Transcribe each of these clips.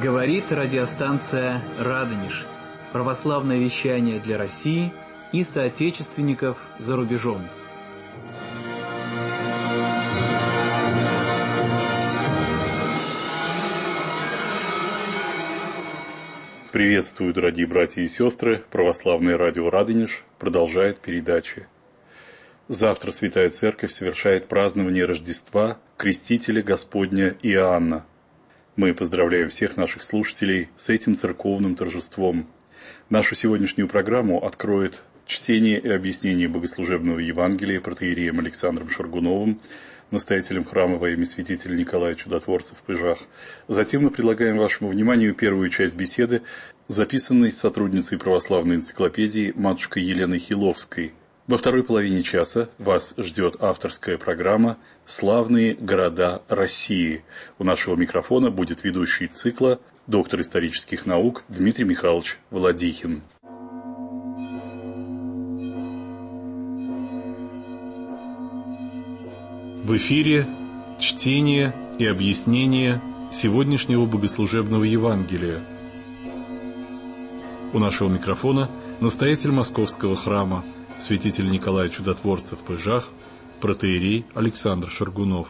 Говорит радиостанция «Радонеж». Православное вещание для России и соотечественников за рубежом. Приветствую, дорогие братья и сестры. Православное радио «Радонеж» продолжает передачи. Завтра Святая Церковь совершает празднование Рождества Крестителя Господня Иоанна. Мы поздравляем всех наших слушателей с этим церковным торжеством. Нашу сегодняшнюю программу откроет чтение и объяснение богослужебного Евангелия протоиереем Александром Шаргуновым, настоятелем храма во имя святителя Николая Чудотворца в Пыжах. Затем мы предлагаем вашему вниманию первую часть беседы, записанной сотрудницей православной энциклопедии матушкой Еленой Хиловской. Во второй половине часа вас ждет авторская программа «Славные города России». У нашего микрофона будет ведущий цикла доктор исторических наук Дмитрий Михайлович Володихин. В эфире чтение и объяснение сегодняшнего богослужебного Евангелия. У нашего микрофона настоятель Московского храма святитель Николай Чудотворца в Пыжах, протоиерей Александр Шаргунов.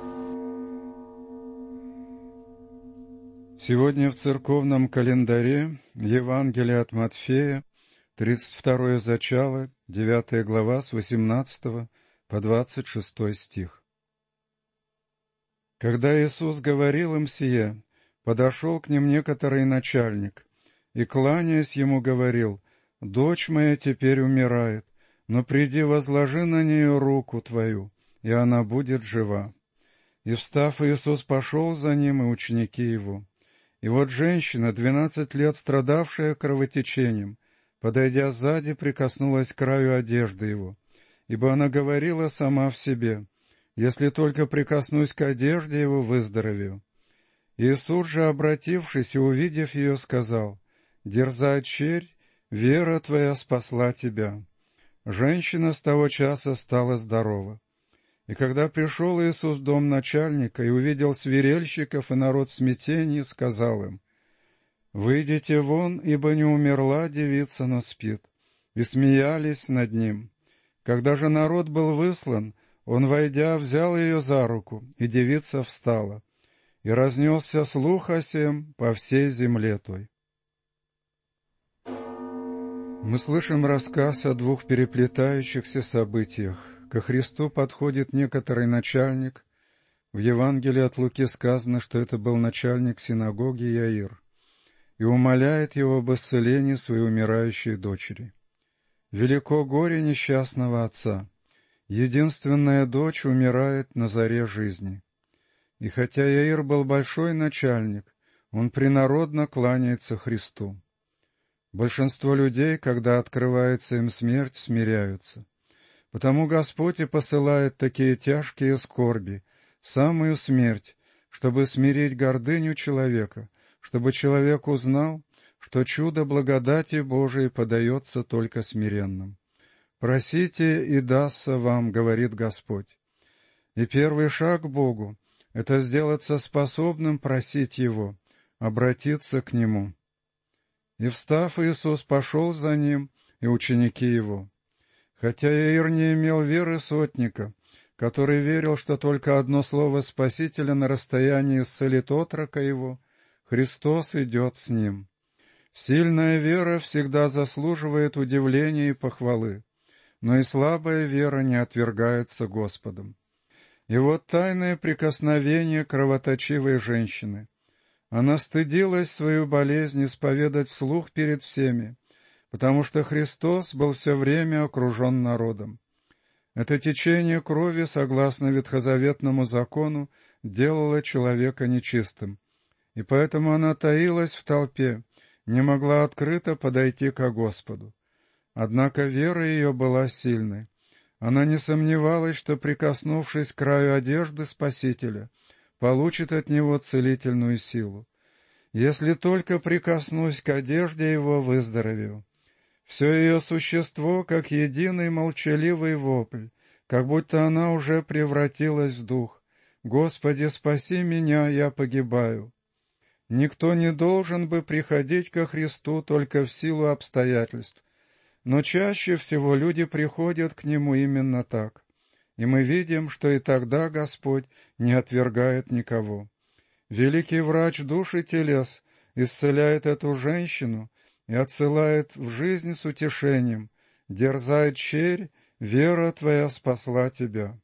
Сегодня в церковном календаре Евангелие от Матфея, 32 зачало, 9 глава с 18 по 26 стих. Когда Иисус говорил им сие, подошел к ним некоторый начальник, и, кланяясь ему, говорил: «Дочь моя теперь умирает, но приди, возложи на нее руку твою, и она будет жива». И, встав, Иисус пошел за ним, и ученики его. И вот женщина, 12 лет страдавшая кровотечением, подойдя сзади, прикоснулась к краю одежды его, ибо она говорила сама в себе: «Если только прикоснусь к одежде его, выздоровею». Иисус же, обратившись и увидев ее, сказал: «Дерзай, черь, вера твоя спасла тебя». Женщина с того часа стала здорова. И когда пришел Иисус в дом начальника и увидел свирельщиков и народ в смятении, сказал им: «Выйдите вон, ибо не умерла девица, но спит». И смеялись над ним. Когда же народ был выслан, он, войдя, взял ее за руку, и девица встала. И разнесся слух о сем по всей земле той. Мы слышим рассказ о двух переплетающихся событиях. Ко Христу подходит некоторый начальник. В Евангелии от Луки сказано, что это был начальник синагоги Яир, и умоляет его об исцелении своей умирающей дочери. Велико горе несчастного отца. Единственная дочь умирает на заре жизни. И хотя Яир был большой начальник, он принародно кланяется Христу. Большинство людей, когда открывается им смерть, смиряются. Потому Господь и посылает такие тяжкие скорби, самую смерть, чтобы смирить гордыню человека, чтобы человек узнал, что чудо благодати Божией подается только смиренным. «Просите, и дастся вам», — говорит Господь. И первый шаг к Богу — это сделаться способным просить Его, обратиться к Нему. И, встав, Иисус пошел за ним, и ученики его. Хотя Яир не имел веры сотника, который верил, что только одно слово Спасителя на расстоянии исцелит отрока его, Христос идет с ним. Сильная вера всегда заслуживает удивления и похвалы, но и слабая вера не отвергается Господом. И вот тайное прикосновение кровоточивой женщины. Она стыдилась свою болезнь исповедать вслух перед всеми, потому что Христос был все время окружен народом. Это течение крови, согласно ветхозаветному закону, делало человека нечистым, и поэтому она таилась в толпе, не могла открыто подойти ко Господу. Однако вера ее была сильной. Она не сомневалась, что, прикоснувшись к краю одежды Спасителя, получит от Него целительную силу. «Если только прикоснусь к одежде Его, выздоровею». Все ее существо, как единый молчаливый вопль, как будто она уже превратилась в дух. «Господи, спаси меня, я погибаю». Никто не должен бы приходить ко Христу только в силу обстоятельств, но чаще всего люди приходят к Нему именно так. И мы видим, что и тогда Господь не отвергает никого. Великий врач душ и телес исцеляет эту женщину и отсылает в жизнь с утешением: «Дерзай, черь, вера твоя спасла тебя».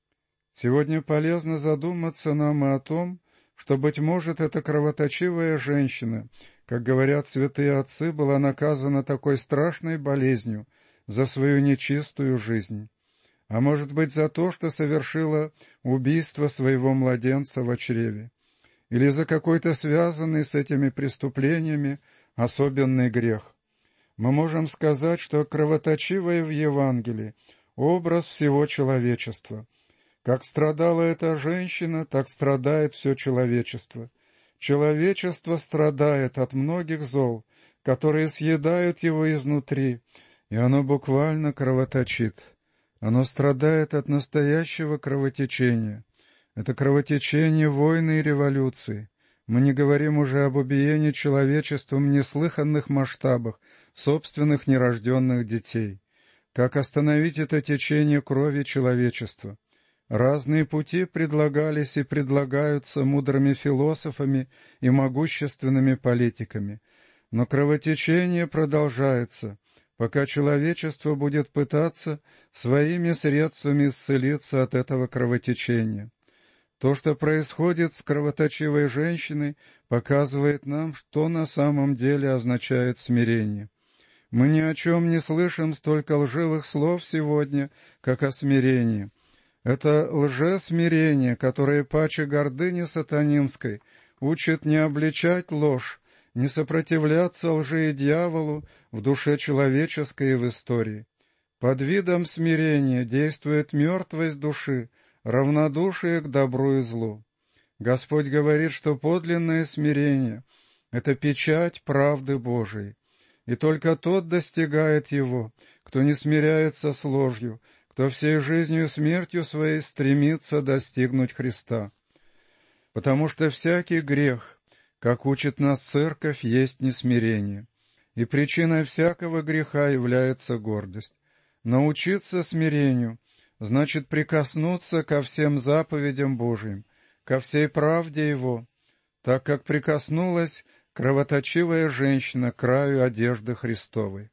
Сегодня полезно задуматься нам и о том, что, быть может, эта кровоточивая женщина, как говорят святые отцы, была наказана такой страшной болезнью за свою нечистую жизнь, а может быть за то, что совершила убийство своего младенца в чреве, или за какой-то связанный с этими преступлениями особенный грех. Мы можем сказать, что кровоточивая в Евангелии — образ всего человечества. Как страдала эта женщина, так страдает все человечество. Человечество страдает от многих зол, которые съедают его изнутри, и оно буквально кровоточит. Оно страдает от настоящего кровотечения. Это кровотечение войны и революции. Мы не говорим уже об убиении человечеством в неслыханных масштабах собственных нерожденных детей. Как остановить это течение крови человечества? Разные пути предлагались и предлагаются мудрыми философами и могущественными политиками. Но кровотечение продолжается, пока человечество будет пытаться своими средствами исцелиться от этого кровотечения. То, что происходит с кровоточивой женщиной, показывает нам, что на самом деле означает смирение. Мы ни о чем не слышим столько лживых слов сегодня, как о смирении. Это лжесмирение, которое паче гордыни сатанинской учит не обличать ложь, не сопротивляться лжи и дьяволу в душе человеческой и в истории. Под видом смирения действует мертвость души, равнодушие к добру и злу. Господь говорит, что подлинное смирение — это печать правды Божией, и только тот достигает его, кто не смиряется с ложью, кто всей жизнью и смертью своей стремится достигнуть Христа. Потому что всякий грех, как учит нас Церковь, есть несмирение, и причиной всякого греха является гордость. Научиться смирению значит прикоснуться ко всем заповедям Божиим, ко всей правде Его, так как прикоснулась кровоточивая женщина к краю одежды Христовой.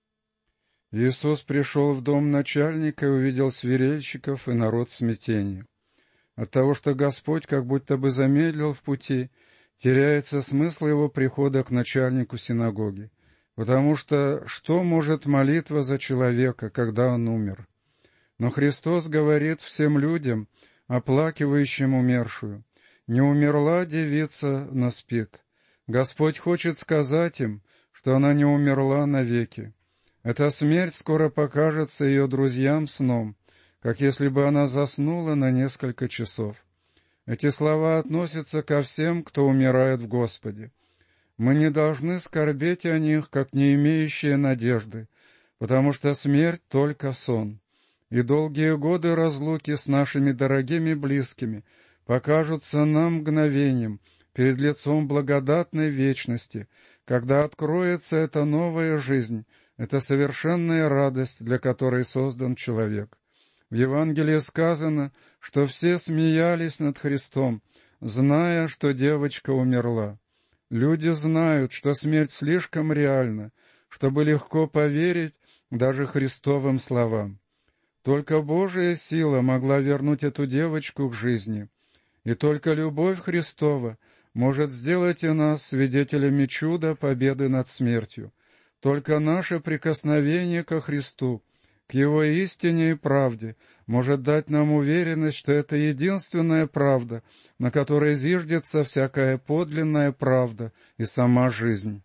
Иисус пришел в дом начальника и увидел свирельщиков и народ в смятении. От того, что Господь как будто бы замедлил в пути, теряется смысл его прихода к начальнику синагоги, потому что может молитва за человека, когда он умер? Но Христос говорит всем людям, оплакивающим умершую: «Не умерла девица, но спит». Господь хочет сказать им, что она не умерла навеки. Эта смерть скоро покажется ее друзьям сном, как если бы она заснула на несколько часов. Эти слова относятся ко всем, кто умирает в Господе. Мы не должны скорбеть о них, как не имеющие надежды, потому что смерть — только сон. И долгие годы разлуки с нашими дорогими близкими покажутся нам мгновением перед лицом благодатной вечности, когда откроется эта новая жизнь, эта совершенная радость, для которой создан человек. В Евангелии сказано, что все смеялись над Христом, зная, что девочка умерла. Люди знают, что смерть слишком реальна, чтобы легко поверить даже Христовым словам. Только Божия сила могла вернуть эту девочку к жизни, и только любовь Христова может сделать и нас свидетелями чуда победы над смертью. Только наше прикосновение ко Христу, к Его истине и правде, может дать нам уверенность, что это единственная правда, на которой зиждется всякая подлинная правда и сама жизнь.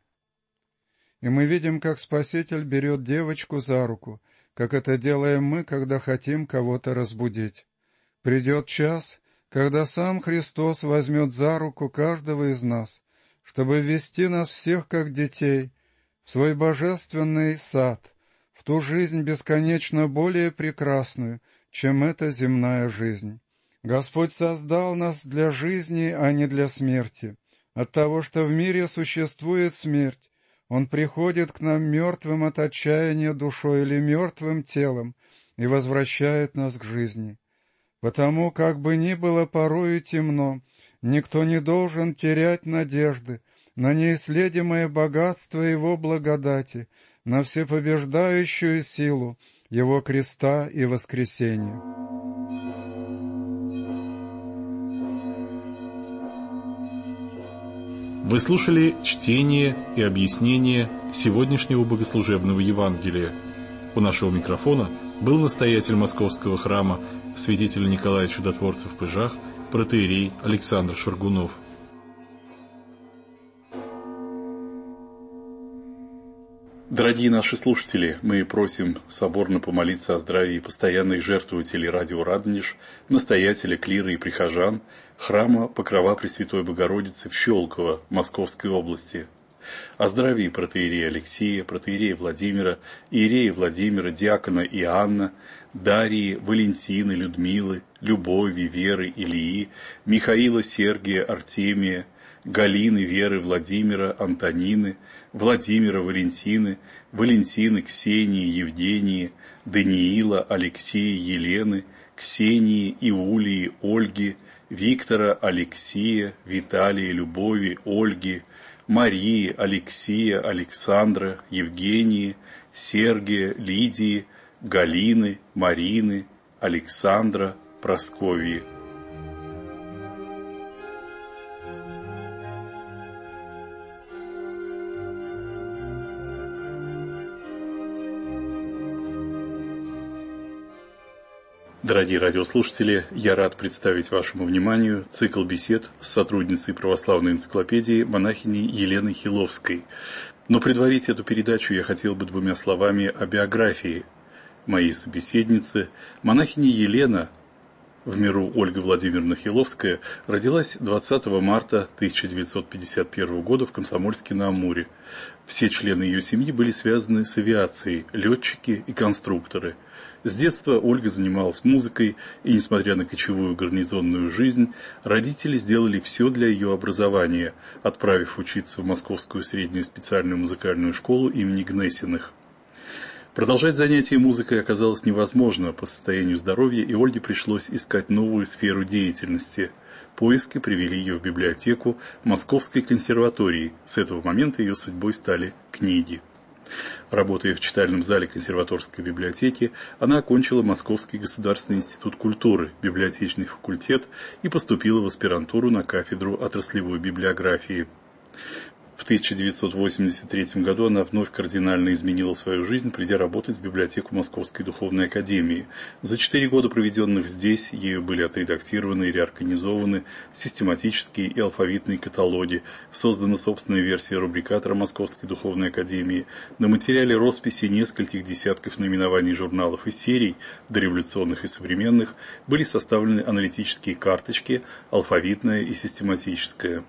И мы видим, как Спаситель берет девочку за руку, как это делаем мы, когда хотим кого-то разбудить. Придет час, когда сам Христос возьмет за руку каждого из нас, чтобы ввести нас всех, как детей, в свой божественный сад, в ту жизнь бесконечно более прекрасную, чем эта земная жизнь. Господь создал нас для жизни, а не для смерти. От того, что в мире существует смерть, Он приходит к нам мертвым от отчаяния душой или мертвым телом и возвращает нас к жизни. Потому, как бы ни было порою темно, никто не должен терять надежды на неисследимое богатство Его благодати, на всепобеждающую силу Его креста и воскресения. Вы слушали чтение и объяснение сегодняшнего богослужебного Евангелия. У нашего микрофона был настоятель Московского храма святителя Николая Чудотворца в Пыжах, протоиерей Александр Шаргунов. Дорогие наши слушатели, мы просим соборно помолиться о здравии постоянных жертвователей радио «Радонеж», настоятеля, клира и прихожан храма Покрова Пресвятой Богородицы в Щелково, Московской области. О здравии протоиерея Алексея, протоиерея Владимира, иерея Владимира, диакона Иоанна, Дарьи, Валентины, Людмилы, Любови, Веры, Илии, Михаила, Сергия, Артемия, Галины, Веры, Владимира, Антонины, Владимира, Валентины, Валентины, Ксении, Евгении, Даниила, Алексея, Елены, Ксении, Иулии, Ольги, Виктора, Алексея, Виталия, Любови, Ольги, Марии, Алексея, Александра, Евгении, Сергия, Лидии, Галины, Марины, Александра, Прасковьи. Дорогие радиослушатели, я рад представить вашему вниманию цикл бесед с сотрудницей православной энциклопедии монахиней Еленой Хиловской. Но предварить эту передачу я хотел бы двумя словами о биографии моей собеседницы. Монахиня Елена, в миру Ольга Владимировна Хиловская, родилась 20 марта 1951 года в Комсомольске-на-Амуре. Все члены ее семьи были связаны с авиацией, летчики и конструкторы. С детства Ольга занималась музыкой, и, несмотря на кочевую гарнизонную жизнь, родители сделали все для ее образования, отправив учиться в Московскую среднюю специальную музыкальную школу имени Гнесиных. Продолжать занятия музыкой оказалось невозможно по состоянию здоровья, и Ольге пришлось искать новую сферу деятельности. Поиски привели ее в библиотеку Московской консерватории. С этого момента ее судьбой стали книги. Работая в читальном зале консерваторской библиотеки, она окончила Московский государственный институт культуры, библиотечный факультет и поступила в аспирантуру на кафедру отраслевой библиографии. В 1983 году она вновь кардинально изменила свою жизнь, придя работать в библиотеку Московской духовной академии. За 4 года, проведенных здесь, ею были отредактированы и реорганизованы систематические и алфавитные каталоги, создана собственная версия рубрикатора Московской духовной академии, на материале росписи нескольких десятков наименований журналов и серий, дореволюционных и современных, были составлены аналитические карточки, алфавитная и систематическая.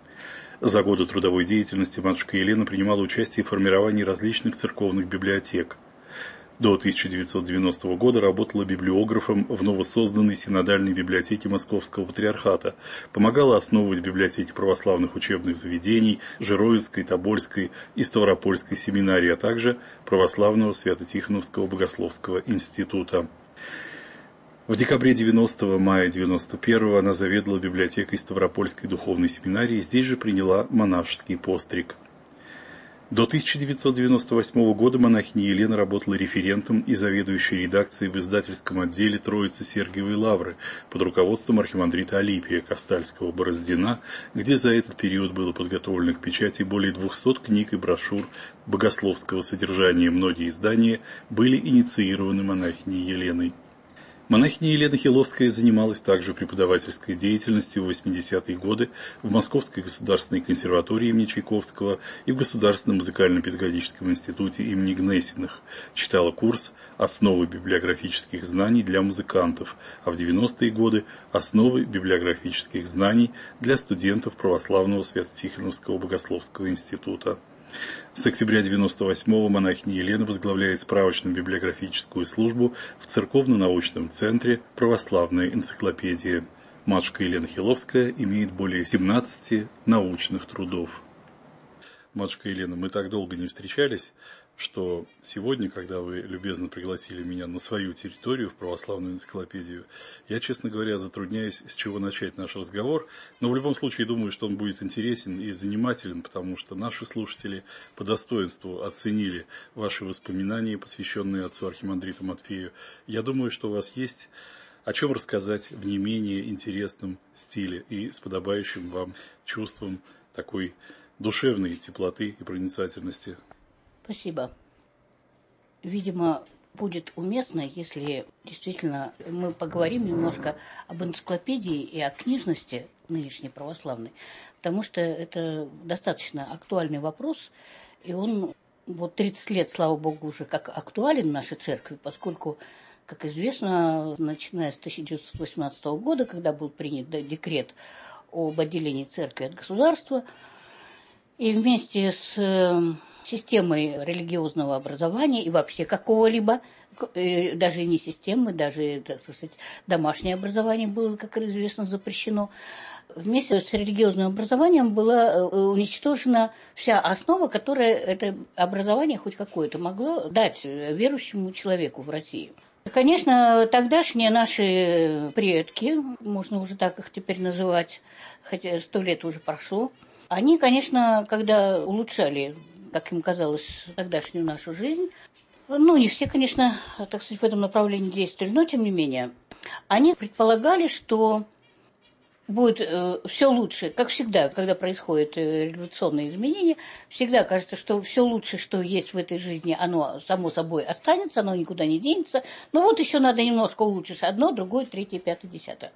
За годы трудовой деятельности матушка Елена принимала участие в формировании различных церковных библиотек. До 1990 года работала библиографом в новосозданной синодальной библиотеке Московского патриархата, помогала основывать библиотеки православных учебных заведений Жировицкой, Тобольской и Ставропольской семинарии, а также Православного Свято-Тихоновского богословского института. В декабре 90-го, мая 91-го она заведовала библиотекой Ставропольской духовной семинарии и здесь же приняла монашеский постриг. До 1998 года монахиня Елена работала референтом и заведующей редакцией в издательском отделе Троицы Сергиевой Лавры под руководством архимандрита Алипия Кастальского-Бороздина, где за этот период было подготовлено к печати более 200 книг и брошюр богословского содержания. Многие издания были инициированы монахиней Еленой. Монахиня Елена Хиловская занималась также преподавательской деятельностью в 80-е годы в Московской государственной консерватории имени Чайковского и в Государственном музыкально-педагогическом институте имени Гнесиных. Читала курс «Основы библиографических знаний для музыкантов», а в 90-е годы «Основы библиографических знаний для студентов Православного Свято-Тихоновского богословского института». С октября 1998-го монахиня Елена возглавляет справочную библиографическую службу в Церковно-научном центре «Православная энциклопедия». Матушка Елена Хиловская имеет более 17 научных трудов. Матушка Елена, мы так долго не встречались, что сегодня, когда вы любезно пригласили меня на свою территорию, в православную энциклопедию, я, честно говоря, затрудняюсь, с чего начать наш разговор, но в любом случае думаю, что он будет интересен и занимателен, потому что наши слушатели по достоинству оценили ваши воспоминания, посвященные отцу архимандриту Матфею. Я думаю, что у вас есть о чем рассказать в не менее интересном стиле и с подобающим вам чувством такой душевной теплоты и проницательности. Спасибо. Видимо, будет уместно, если действительно мы поговорим немножко об энциклопедии и о книжности нынешней православной, потому что это достаточно актуальный вопрос, и он вот 30 лет, слава богу, уже как актуален в нашей церкви, поскольку, как известно, начиная с 1918 года, когда был принят декрет об отделении церкви от государства, и вместе с системой религиозного образования и вообще какого-либо, даже не системы, даже, так сказать, домашнее образование было, как известно, запрещено. Вместе с религиозным образованием была уничтожена вся основа, которая это образование хоть какое-то могло дать верующему человеку в России. Конечно, тогдашние наши предки, можно уже так их теперь называть, хотя 100 лет уже прошло, они, конечно, когда улучшали, как им казалось, тогдашнюю нашу жизнь, не все, конечно, так сказать, в этом направлении действовали, но тем не менее, они предполагали, что будет все лучше, как всегда, когда происходят революционные изменения, всегда кажется, что все лучше, что есть в этой жизни, оно само собой останется, оно никуда не денется. Но вот еще надо немножко улучшить одно, другое, третье, пятое, десятое.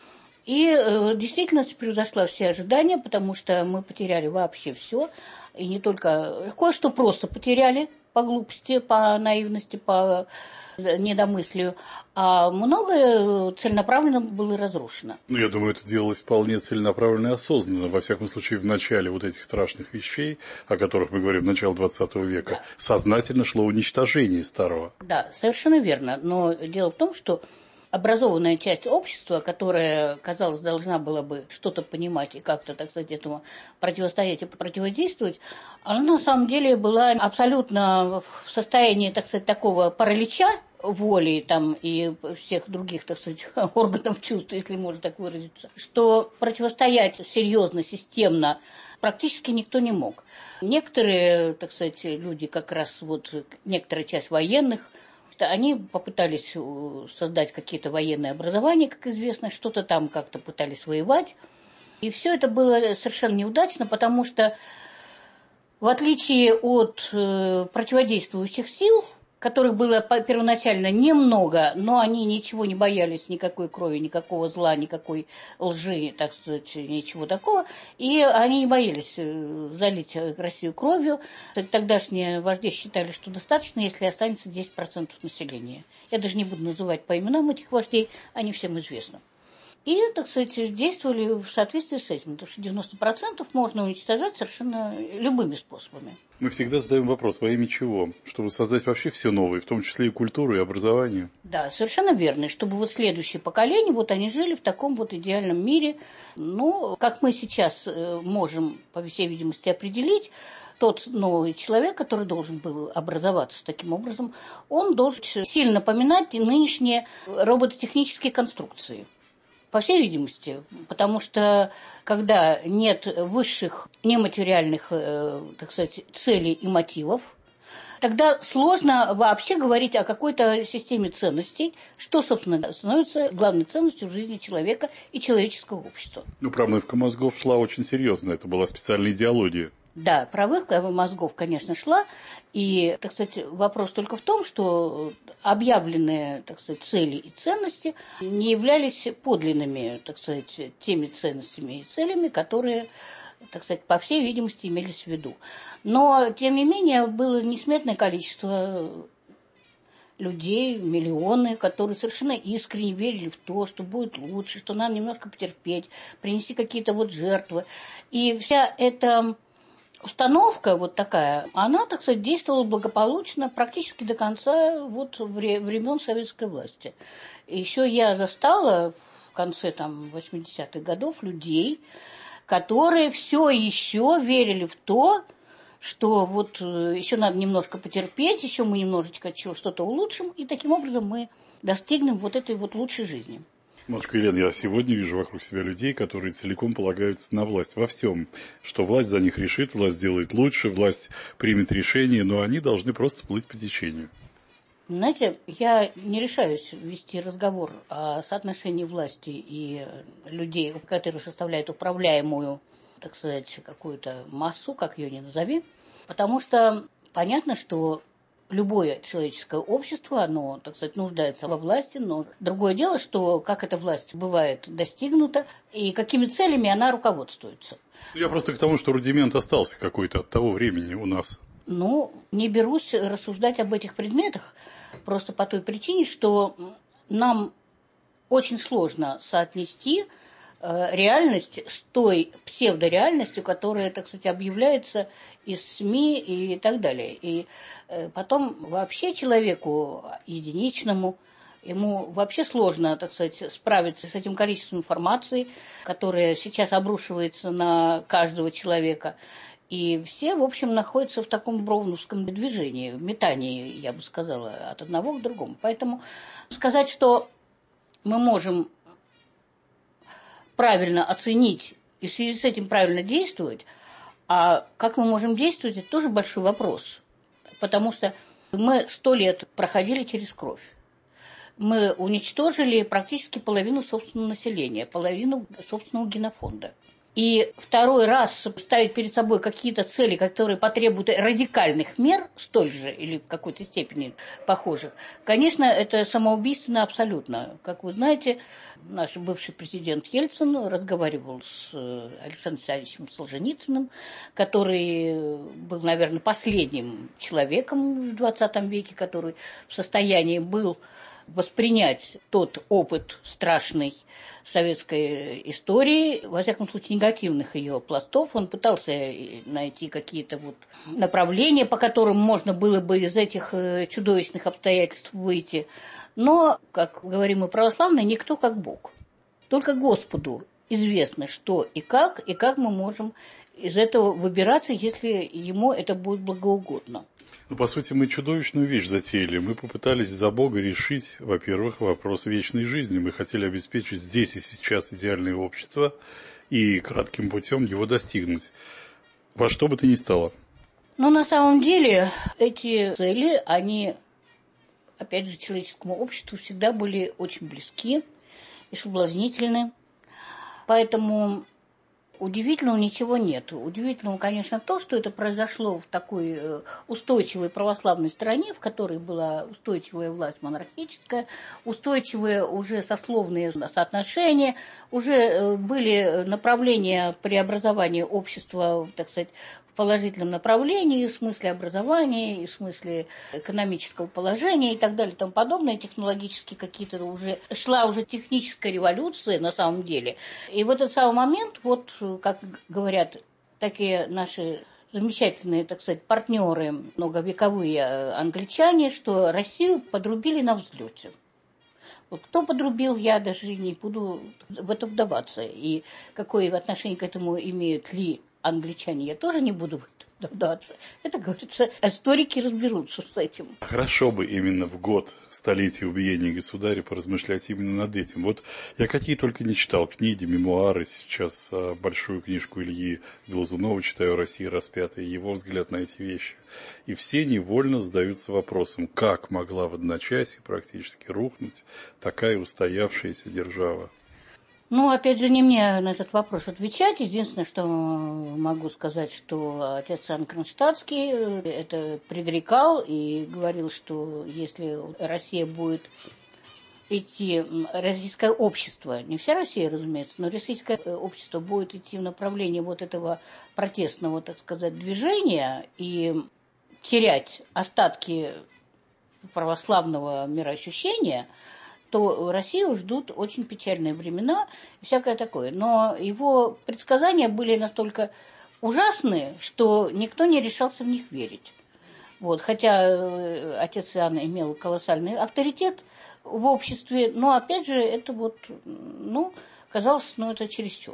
И действительность превзошла все ожидания, потому что мы потеряли вообще все, и не только кое-что просто потеряли по глупости, по наивности, по недомыслию, а многое целенаправленно было разрушено. Я думаю, это делалось вполне целенаправленно и осознанно. Во всяком случае, в начале вот этих страшных вещей, о которых мы говорим, начало 20 века, да, сознательно шло уничтожение старого. Да, совершенно верно. Но дело в том, что образованная часть общества, которая, казалось, должна была бы что-то понимать и как-то, так сказать, этому противостоять и противодействовать, она на самом деле была абсолютно в состоянии, так сказать, такого паралича воли там, и всех других, так сказать, органов чувств, если можно так выразиться, что противостоять серьезно, системно практически никто не мог. Некоторые, так сказать, люди, как раз вот некоторая часть военных, они попытались создать какие-то военные образования, как известно, что-то там как-то пытались воевать. И все это было совершенно неудачно, потому что, в отличие от противодействующих сил, которых было первоначально немного, но они ничего не боялись, никакой крови, никакого зла, никакой лжи, так сказать, ничего такого. И они не боялись залить Россию кровью. Тогдашние вожди считали, что достаточно, если останется 10% населения. Я даже не буду называть по именам этих вождей, они всем известны. И, так сказать, действовали в соответствии с этим, потому что 90% можно уничтожать совершенно любыми способами. Мы всегда задаем вопрос, во имя чего? Чтобы создать вообще все новое, в том числе и культуру, и образование. Да, совершенно верно. Чтобы вот следующее поколение, вот они жили в таком вот идеальном мире. Ну, как мы сейчас можем, по всей видимости, определить, тот новый человек, который должен был образоваться таким образом, он должен сильно напоминать нынешние робототехнические конструкции. По всей видимости, потому что когда нет высших нематериальных, так сказать, целей и мотивов, тогда сложно вообще говорить о какой-то системе ценностей, что, собственно, становится главной ценностью в жизни человека и человеческого общества. Промывка мозгов шла очень серьезно, это была специальная идеология. Да, промывка мозгов, конечно, шла. И, так сказать, вопрос только в том, что объявленные, так сказать, цели и ценности не являлись подлинными, так сказать, теми ценностями и целями, которые, так сказать, по всей видимости, имелись в виду. Но, тем не менее, было несметное количество людей, миллионы, которые совершенно искренне верили в то, что будет лучше, что надо немножко потерпеть, принести какие-то вот жертвы. И вся эта установка вот такая, она, так сказать, действовала благополучно практически до конца вот времен советской власти. Еще я застала в конце 80-х годов людей, которые все еще верили в то, что вот еще надо немножко потерпеть, еще мы немножечко что-то улучшим, и таким образом мы достигнем вот этой вот лучшей жизни. Матушка Елена, я сегодня вижу вокруг себя людей, которые целиком полагаются на власть во всем, что власть за них решит, власть сделает лучше, власть примет решение, но они должны просто плыть по течению. Знаете, я не решаюсь вести разговор о соотношении власти и людей, которые составляют управляемую, так сказать, какую-то массу, как ее ни назови, потому что понятно, что любое человеческое общество, оно, так сказать, нуждается во власти, но другое дело, что как эта власть бывает достигнута и какими целями она руководствуется. Я просто к тому, что рудимент остался какой-то от того времени у нас. Не берусь рассуждать об этих предметах, просто по той причине, что нам очень сложно соотнести реальность с той псевдореальностью, которая, так сказать, объявляется из СМИ и так далее. И потом вообще человеку единичному, ему вообще сложно, так сказать, справиться с этим количеством информации, которая сейчас обрушивается на каждого человека. И все, в общем, находятся в таком броуновском движении, в метании, я бы сказала, от одного к другому. Поэтому сказать, что мы можем правильно оценить и в связи с этим правильно действовать, а как мы можем действовать, это тоже большой вопрос. Потому что мы 100 лет проходили через кровь. Мы уничтожили практически половину собственного населения, половину собственного генофонда. И второй раз ставить перед собой какие-то цели, которые потребуют радикальных мер, столь же или в какой-то степени похожих, конечно, это самоубийственно абсолютно. Как вы знаете, наш бывший президент Ельцин разговаривал с Александром Витальевичем Солженицыным, который был, наверное, последним человеком в 20 веке, который в состоянии был воспринять тот опыт страшный советской истории, во всяком случае, негативных ее пластов. Он пытался найти какие-то вот направления, по которым можно было бы из этих чудовищных обстоятельств выйти. Но, как говорим мы православные, никто как Бог. Только Господу известно, что и как мы можем из этого выбираться, если ему это будет благоугодно. По сути, мы чудовищную вещь затеяли. Мы попытались за Бога решить, во-первых, вопрос вечной жизни. Мы хотели обеспечить здесь и сейчас идеальное общество и кратким путем его достигнуть. Во что бы то ни стало. На самом деле, эти цели, они, опять же, человеческому обществу всегда были очень близки и соблазнительны. Поэтому удивительного ничего нет. Удивительного, конечно, то, что это произошло в такой устойчивой православной стране, в которой была устойчивая власть монархическая, устойчивые уже сословные соотношения, уже были направления преобразования общества, так сказать, в положительном направлении, в смысле образования, и в смысле экономического положения и так далее и тому подобное. Технологически какие-то шла уже техническая революция на самом деле. И в этот самый момент, вот как говорят такие наши замечательные, так сказать, партнеры, многовековые англичане, что Россию подрубили на взлете. Вот кто подрубил, я даже не буду в это вдаваться. И какое отношение к этому имеют ли англичане, я тоже не буду в это вдаваться. Это, говорится, историки разберутся с этим. Хорошо бы именно в год столетия убиения государя поразмышлять именно над этим. Вот я какие только не читал книги, мемуары, сейчас большую книжку Ильи Глазунова читаю «Россия распятая», его взгляд на эти вещи. И все невольно задаются вопросом, как могла в одночасье практически рухнуть такая устоявшаяся держава. Опять же, не мне на этот вопрос отвечать. Единственное, что могу сказать, что отец Иоанн Кронштадтский это предрекал и говорил, что если Россия будет идти, российское общество, не вся Россия, разумеется, но российское общество будет идти в направлении вот этого протестного, так сказать, движения и терять остатки православного мироощущения, то Россию ждут очень печальные времена и всякое такое. Но его предсказания были настолько ужасные, что никто не решался в них верить. Хотя отец Иоанн имел колоссальный авторитет в обществе. Но опять же, это казалось, это чересчур.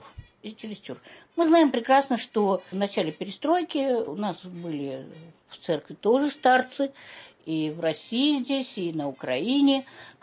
Мы знаем прекрасно, что в начале перестройки у нас были в церкви тоже старцы, и в России здесь, и на Украине,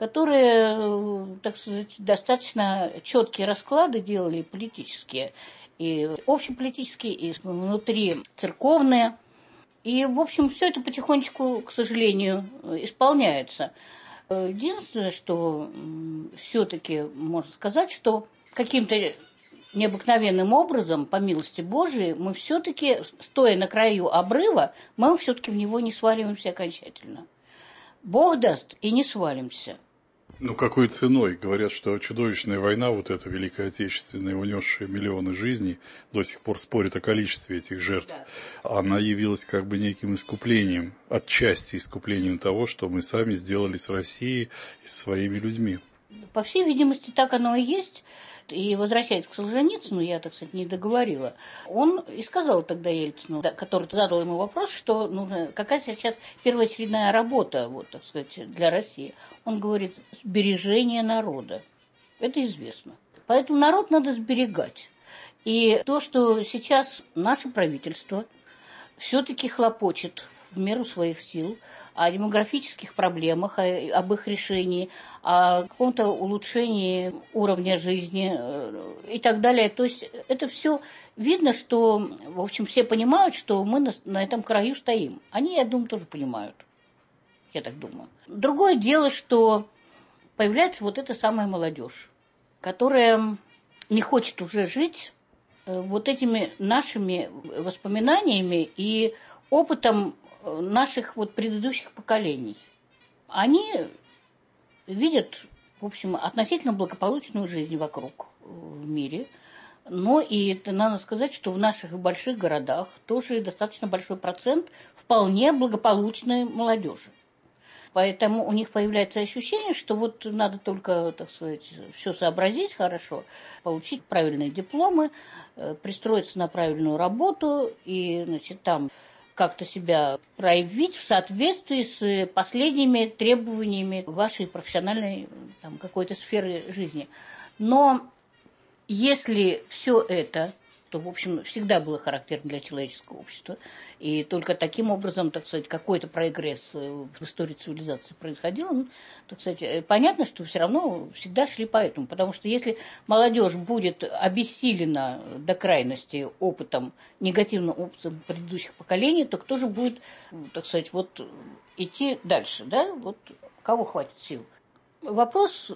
которые, так сказать, достаточно четкие расклады делали политические, и общеполитические, и внутри церковные. И, в общем, все это потихонечку, к сожалению, исполняется. Единственное, что все-таки можно сказать, что каким-то необыкновенным образом, по милости Божией, мы все-таки, стоя на краю обрыва, мы все-таки в него не сваливаемся окончательно. Бог даст, и не свалимся. Ну, какой ценой? Говорят, что чудовищная война, вот эта Великая Отечественная, унесшая миллионы жизней, до сих пор спорят о количестве этих жертв. Да. Она явилась как бы неким искуплением, отчасти искуплением того, что мы сами сделали с Россией и со своими людьми. По всей видимости, так оно и есть. И возвращаясь к Солженицыну, я, так сказать, не договорила, он и сказал тогда Ельцину, который задал ему вопрос, что нужна какая сейчас первоочередная работа, так сказать, для России. Он говорит, сбережение народа. Это известно. Поэтому народ надо сберегать. И то, что сейчас наше правительство все-таки хлопочет в меру своих сил о демографических проблемах, об их решении, о каком-то улучшении уровня жизни и так далее. То есть это все видно, что, в общем, все понимают, что мы на этом краю стоим. Они, я думаю, тоже понимают. Я так думаю. Другое дело, что появляется вот эта самая молодежь, которая не хочет уже жить вот этими нашими воспоминаниями и опытом наших предыдущих поколений. Они видят, в общем, относительно благополучную жизнь вокруг в мире. Но и надо сказать, что в наших больших городах тоже достаточно большой процент вполне благополучной молодежи. Поэтому у них появляется ощущение, что надо только, так сказать, все сообразить хорошо, получить правильные дипломы, пристроиться на правильную работу и, значит, там как-то себя проявить в соответствии с последними требованиями вашей профессиональной какой-то сферы жизни. Но если все это, то, в общем, всегда было характерно для человеческого общества, и только таким образом, так сказать, какой-то прогресс в истории цивилизации происходил, так сказать, понятно, что все равно всегда шли по этому, потому что если молодежь будет обессилена до крайности негативным опытом предыдущих поколений, то кто же будет, так сказать, идти дальше, да? Кого хватит сил? Вопрос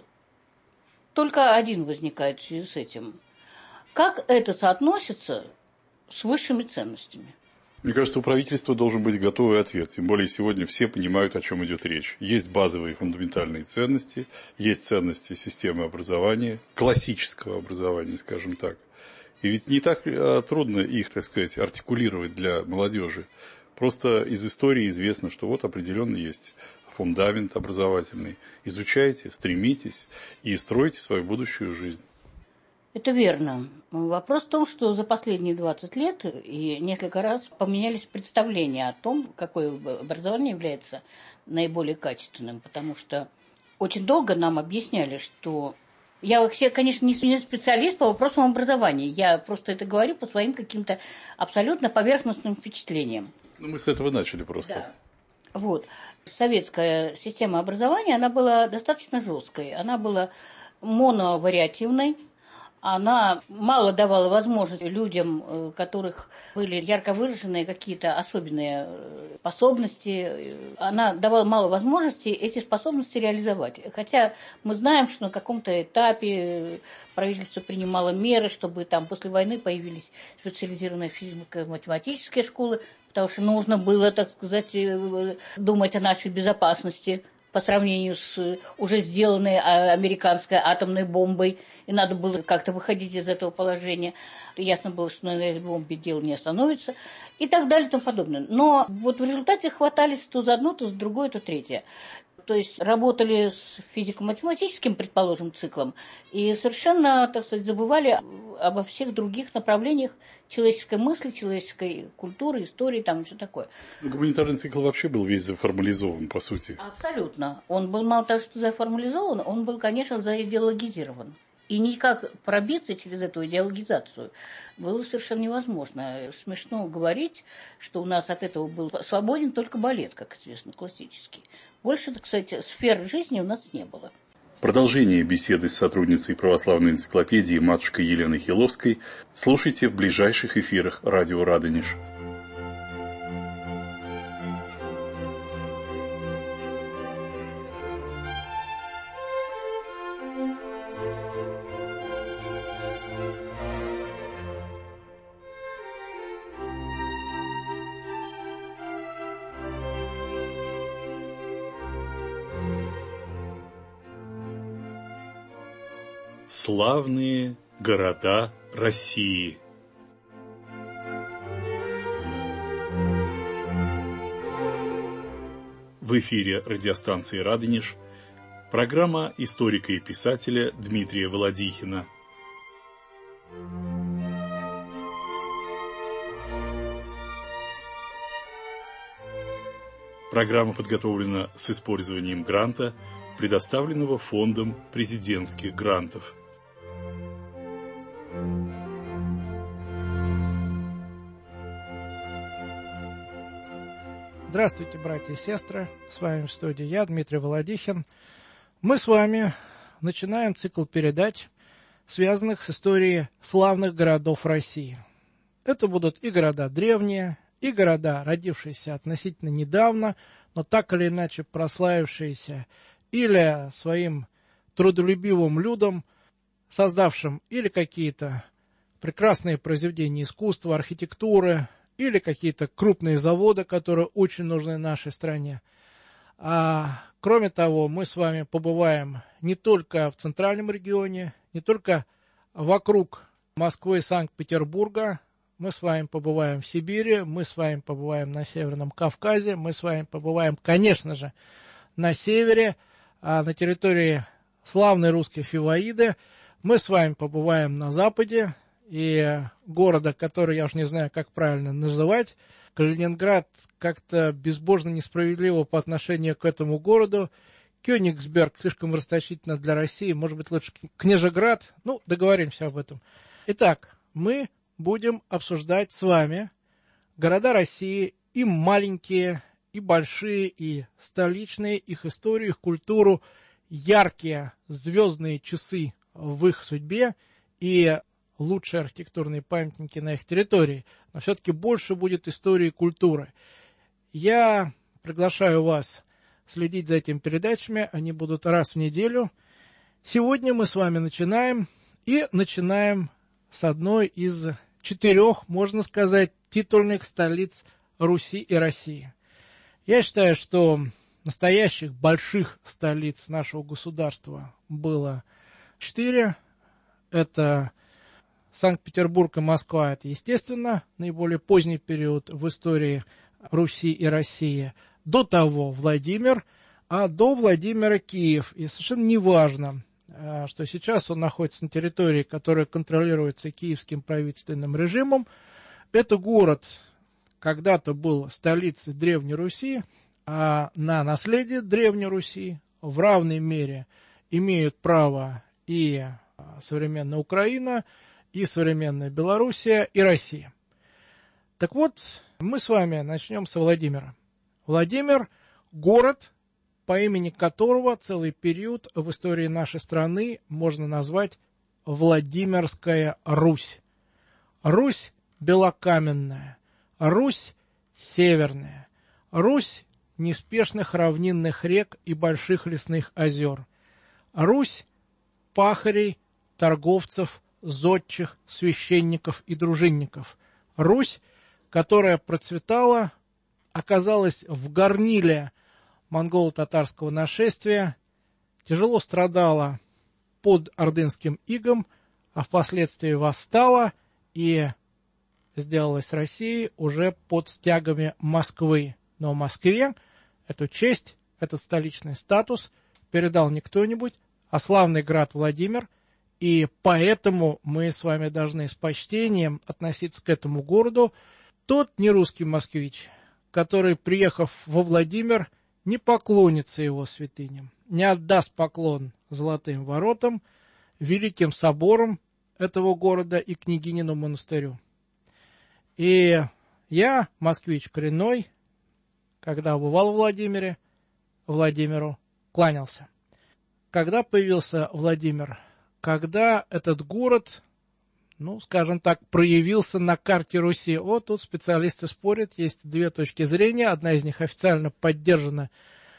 только один возникает в связи с этим. Как это соотносится с высшими ценностями? Мне кажется, у правительства должен быть готовый ответ. Тем более сегодня все понимают, о чем идет речь. Есть базовые фундаментальные ценности, есть ценности системы образования, классического образования, скажем так. И ведь не так трудно их, так сказать, артикулировать для молодежи. Просто из истории известно, что определенно есть фундамент образовательный. Изучайте, стремитесь и стройте свою будущую жизнь. Это верно. Вопрос в том, что за последние 20 лет и несколько раз поменялись представления о том, какое образование является наиболее качественным, потому что очень долго нам объясняли, что... Я вообще, конечно, не специалист по вопросам образования, я просто это говорю по своим каким-то абсолютно поверхностным впечатлениям. Мы с этого начали просто. Да. Советская система образования, она была достаточно жесткой, она была моновариативной. Она мало давала возможности людям, у которых были ярко выраженные какие-то особенные способности. Она давала мало возможностей эти способности реализовать. Хотя мы знаем, что на каком-то этапе правительство принимало меры, чтобы после войны появились специализированные физико-математические школы, потому что нужно было, так сказать, думать о нашей безопасности по сравнению с уже сделанной американской атомной бомбой, и надо было как-то выходить из этого положения. Ясно было, что на этой бомбе дело не остановится, и так далее и тому подобное. Но в результате хватались то за одно, то за другое, то третье. То есть работали с физико-математическим, предположим, циклом и совершенно, так сказать, забывали обо всех других направлениях человеческой мысли, человеческой культуры, истории, там и все такое. Гуманитарный цикл вообще был весь заформализован, по сути. Абсолютно. Он был мало того, что заформализован, он был, конечно, заидеологизирован. И никак пробиться через эту идеологизацию было совершенно невозможно. Смешно говорить, что у нас от этого был свободен только балет, как известно, классический. Больше, так сказать, сфер жизни у нас не было. Продолжение беседы с сотрудницей православной энциклопедии матушкой Еленой Хиловской слушайте в ближайших эфирах радио «Радонеж». Славные города России. В эфире радиостанции «Радонеж» программа историка и писателя Дмитрия Володихина. Программа подготовлена с использованием гранта, предоставленного Фондом президентских грантов. Здравствуйте, братья и сестры. С вами в студии я, Дмитрий Володихин. Мы с вами начинаем цикл передач, связанных с историей славных городов России. Это будут и города древние, и города, родившиеся относительно недавно, но так или иначе прославившиеся или своим трудолюбивым людом, создавшим или какие-то прекрасные произведения искусства, архитектуры, или какие-то крупные заводы, которые очень нужны нашей стране. Кроме того, мы с вами побываем не только в центральном регионе, не только вокруг Москвы и Санкт-Петербурга, мы с вами побываем в Сибири, мы с вами побываем на Северном Кавказе, мы с вами побываем, конечно же, на севере, на территории славной русской Фиваиды, мы с вами побываем на западе, и города, который я уж не знаю, как правильно называть, Калининград как-то безбожно несправедливо по отношению к этому городу, Кёнигсберг слишком расточительно для России, может быть, лучше Княжеград, договоримся об этом. Итак, мы будем обсуждать с вами города России, и маленькие, и большие, и столичные, их историю, их культуру, яркие звездные часы в их судьбе и лучшие архитектурные памятники на их территории. Но все-таки больше будет истории и культуры. Я приглашаю вас следить за этими передачами, они будут раз в неделю. Сегодня мы с вами начинаем с одной из 4, можно сказать, титульных столиц Руси и России. Я считаю, что настоящих больших столиц нашего государства было 4. Это Санкт-Петербург и Москва, это, естественно, наиболее поздний период в истории Руси и России. До того Владимир, а до Владимира Киев. И совершенно не важно, что сейчас он находится на территории, которая контролируется киевским правительственным режимом. Это город когда-то был столицей Древней Руси, а на наследие Древней Руси в равной мере имеют право и современная Украина, и современная Белоруссия, и Россия. Так вот, мы с вами начнем с Владимира. Владимир – город, по имени которого целый период в истории нашей страны можно назвать Владимирская Русь. Русь белокаменная, Русь северная, Русь неспешных равнинных рек и больших лесных озер, Русь пахарей, торговцев, зодчих, священников и дружинников. Русь, которая процветала, оказалась в горниле монголо-татарского нашествия, тяжело страдала под ордынским игом, а впоследствии восстала и сделалась Россией уже под стягами Москвы. Но Москве эту честь этот столичный статус передал не кто-нибудь, а славный град Владимир, и поэтому мы с вами должны с почтением относиться к этому городу. Тот нерусский москвич, который, приехав во Владимир, не поклонится его святыням, не отдаст поклон золотым воротам, великим соборам этого города и княгинину монастырю. И я, москвич коренной, когда бывал в Владимире, Владимиру кланялся. Когда появился Владимир? Когда этот город, скажем так, проявился на карте Руси? Вот тут специалисты спорят, есть две точки зрения. Одна из них официально поддержана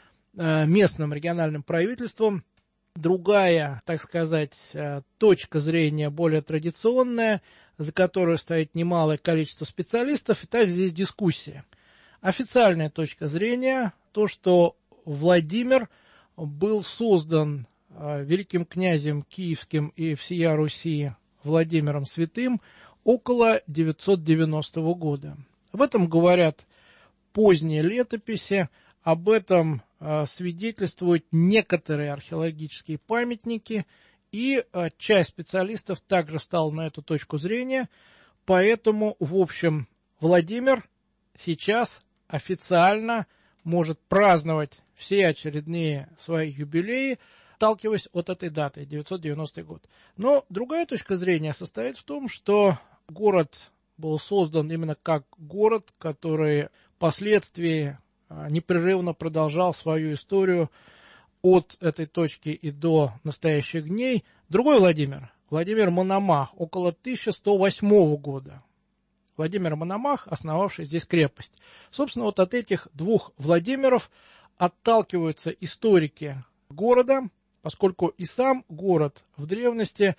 местным региональным правительством. Другая, так сказать, точка зрения более традиционная, за которую стоит немалое количество специалистов. Итак, здесь дискуссия. Официальная точка зрения, то, что Владимир был создан великим князем Киевским и всея Руси Владимиром Святым около 990 года. Об этом говорят поздние летописи, об этом свидетельствуют некоторые археологические памятники, и часть специалистов также встала на эту точку зрения. Поэтому, в общем, Владимир сейчас официально может праздновать все очередные свои юбилеи, отталкиваясь от этой даты, 990 год. Но другая точка зрения состоит в том, что город был создан именно как город, который впоследствии непрерывно продолжал свою историю от этой точки и до настоящих дней. Другой Владимир, Владимир Мономах, около 1108 года. Владимир Мономах, основавший здесь крепость. Собственно, вот от этих двух Владимиров отталкиваются историки города, поскольку и сам город в древности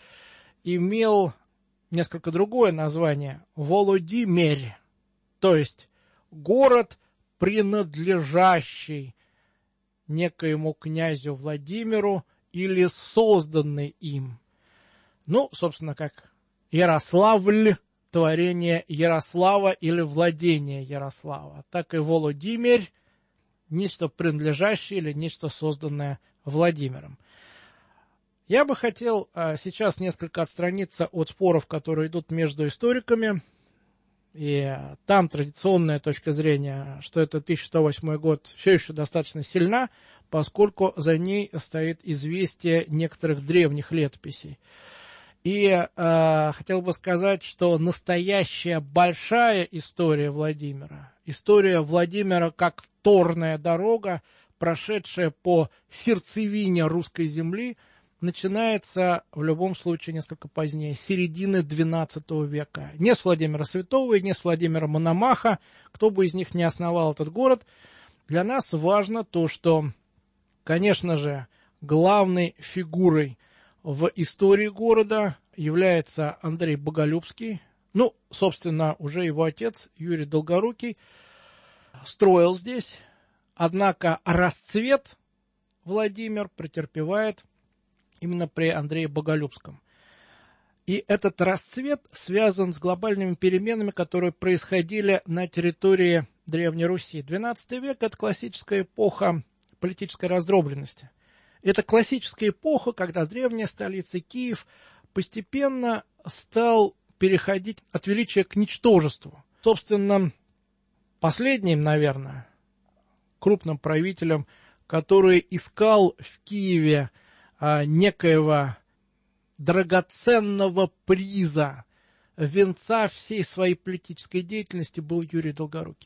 имел несколько другое название – Володимир, то есть город, принадлежащий некоему князю Владимиру или созданный им. Собственно, как Ярославль, творение Ярослава или владение Ярослава, так и Володимир, нечто принадлежащее или нечто созданное Владимиром. Я бы хотел сейчас несколько отстраниться от споров, которые идут между историками. И там традиционная точка зрения, что это 1108 год, все еще достаточно сильна, поскольку за ней стоит известие некоторых древних летописей. И хотел бы сказать, что настоящая большая история Владимира как торная дорога, прошедшая по сердцевине русской земли, начинается в любом случае несколько позднее, с середины XII века. Не с Владимира Святого и не с Владимира Мономаха, кто бы из них не основал этот город. Для нас важно то, что, конечно же, главной фигурой в истории города является Андрей Боголюбский. Собственно, уже его отец Юрий Долгорукий строил здесь. Однако расцвет Владимир претерпевает именно при Андрее Боголюбском. И этот расцвет связан с глобальными переменами, которые происходили на территории Древней Руси. XII век – это классическая эпоха политической раздробленности. Это классическая эпоха, когда древняя столица Киев постепенно стал переходить от величия к ничтожеству. Собственно, последним, наверное, крупным правителем, который искал в Киеве некоего драгоценного приза, венца всей своей политической деятельности, был Юрий Долгорукий.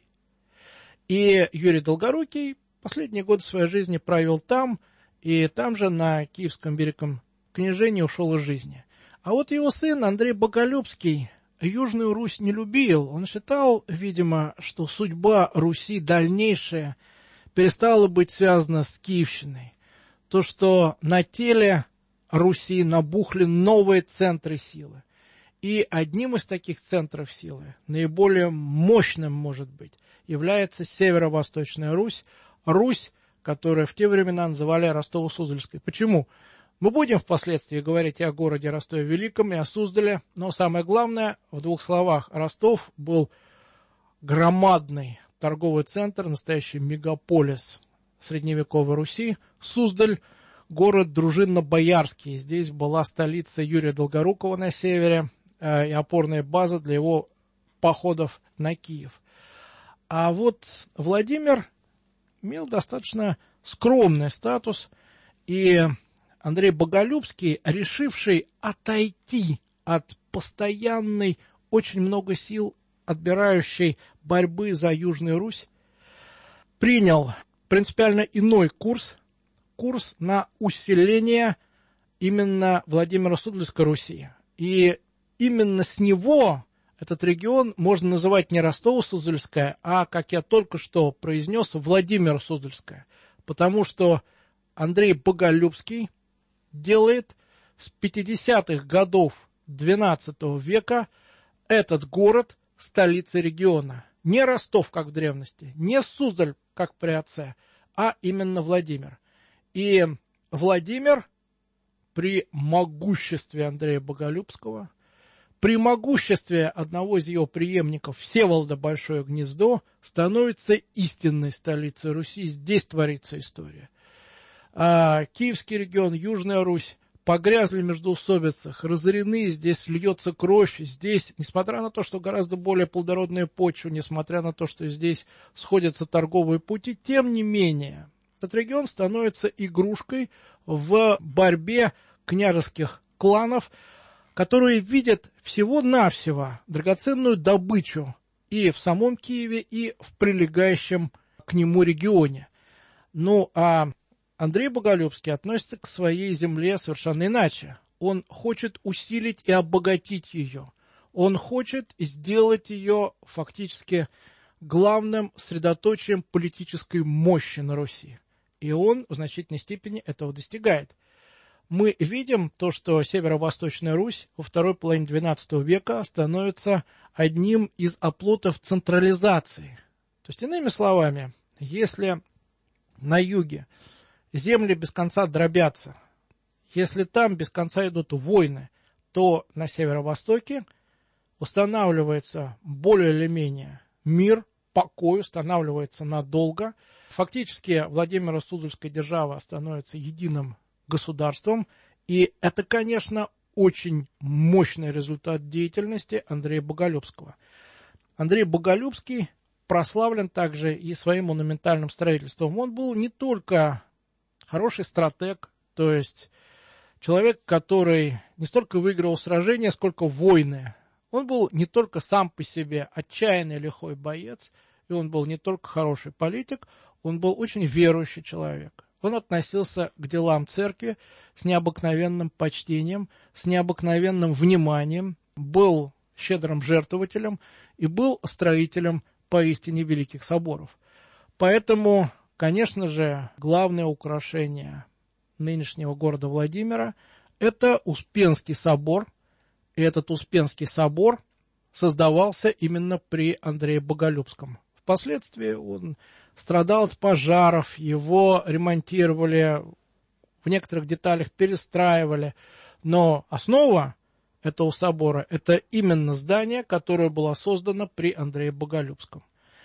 И Юрий Долгорукий последние годы своей жизни провел там, и там же на Киевском великом княжении ушел из жизни. А вот его сын Андрей Боголюбский Южную Русь не любил. Он считал, видимо, что судьба Руси дальнейшая перестала быть связана с Киевщиной. То, что на теле Руси набухли новые центры силы. И одним из таких центров силы, наиболее мощным, может быть, является Северо-Восточная Русь, Русь, которую в те времена называли Ростово-Суздальской. Почему? Мы будем впоследствии говорить и о городе Ростове-Великом, и о Суздале, но самое главное, в двух словах, Ростов был громадный торговый центр, настоящий мегаполис средневековой Руси. Суздаль – город дружинно-боярский. Здесь была столица Юрия Долгорукова на севере и опорная база для его походов на Киев. А вот Владимир имел достаточно скромный статус, и Андрей Боголюбский, решивший отойти от постоянной, очень много сил отбирающей борьбы за Южную Русь, принял принципиально иной курс на усиление именно Владимиро-Суздальской Руси. И именно с него этот регион можно называть не Ростово-Суздальское, а, как я только что произнес, Владимиро-Суздальское. Потому что Андрей Боголюбский делает с 50-х годов XII века этот город столицей региона. Не Ростов, как в древности, не Суздаль, как при отце, а именно Владимир. И Владимир при могуществе Андрея Боголюбского, при могуществе одного из его преемников, Всеволода Большое Гнездо, становится истинной столицей Руси. Здесь творится история. Киевский регион, Южная Русь погрязли в междоусобицах, разорены, здесь льется кровь, здесь, несмотря на то, что гораздо более плодородная почва, несмотря на то, что здесь сходятся торговые пути, тем не менее, этот регион становится игрушкой в борьбе княжеских кланов, которые видят всего-навсего драгоценную добычу и в самом Киеве, и в прилегающем к нему регионе. Ну, а Андрей Боголюбский относится к своей земле совершенно иначе. Он хочет усилить и обогатить ее. Он хочет сделать ее фактически главным средоточием политической мощи на Руси. И он в значительной степени этого достигает. Мы видим то, что Северо-Восточная Русь во второй половине XII века становится одним из оплотов централизации. То есть, иными словами, если на юге земли без конца дробятся, если там без конца идут войны, то на северо-востоке устанавливается более или менее мир, покой, устанавливается надолго. Фактически Владимиро-Суздальская держава становится единым государством, и это, конечно, очень мощный результат деятельности Андрея Боголюбского. Андрей Боголюбский прославлен также и своим монументальным строительством. Он был не только хороший стратег, то есть человек, который не столько выиграл сражения, сколько войны. Он был не только сам по себе отчаянный лихой боец, и он был не только хороший политик, он был очень верующий человек. Он относился к делам церкви с необыкновенным почтением, с необыкновенным вниманием, был щедрым жертвователем и был строителем поистине великих соборов. Поэтому, конечно же, главное украшение нынешнего города Владимира – это Успенский собор. И этот Успенский собор создавался именно при Андрее Боголюбском. Впоследствии он страдал от пожаров, его ремонтировали, в некоторых деталях перестраивали. Но основа этого собора – это именно здание, которое было создано при Андрее Боголюбском.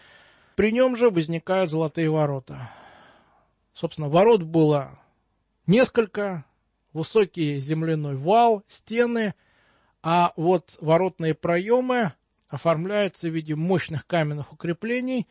При нем же возникают золотые ворота. Собственно, ворот было несколько, высокий земляной вал, стены, а вот воротные проемы оформляются в виде мощных каменных укреплений.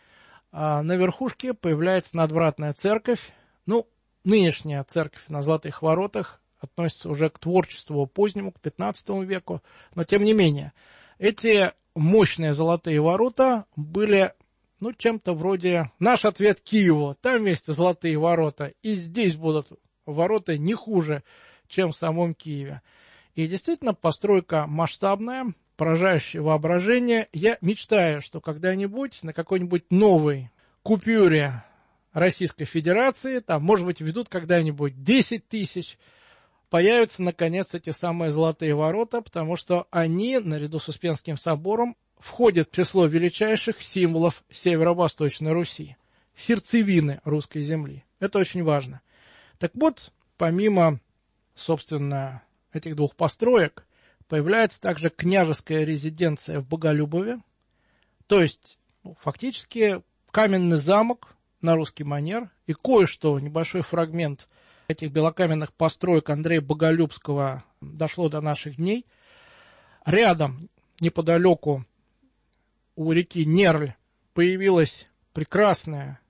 А на верхушке появляется надвратная церковь. Ну, нынешняя церковь на Золотых воротах относится уже к творчеству позднему, к XV веку. Но, тем не менее, эти мощные золотые ворота были, ну, чем-то вроде наш ответ Киеву. Там есть золотые ворота, и здесь будут ворота не хуже, чем в самом Киеве. И действительно, постройка масштабная, поражающее воображение. Я мечтаю, что когда-нибудь на какой-нибудь новой купюре Российской Федерации, там, может быть, введут когда-нибудь 10 тысяч, появятся, наконец, эти самые золотые ворота, потому что они, наряду с Успенским собором, входят в число величайших символов Северо-Восточной Руси, сердцевины русской земли. Это очень важно. Так вот, помимо, собственно, этих двух построек, появляется также княжеская резиденция в Боголюбове, то есть фактически каменный замок, на русский манер, и кое-что, небольшой фрагмент этих белокаменных построек Андрея Боголюбского дошло до наших дней. Рядом, неподалеку, у реки Нерль, появилась прекрасная,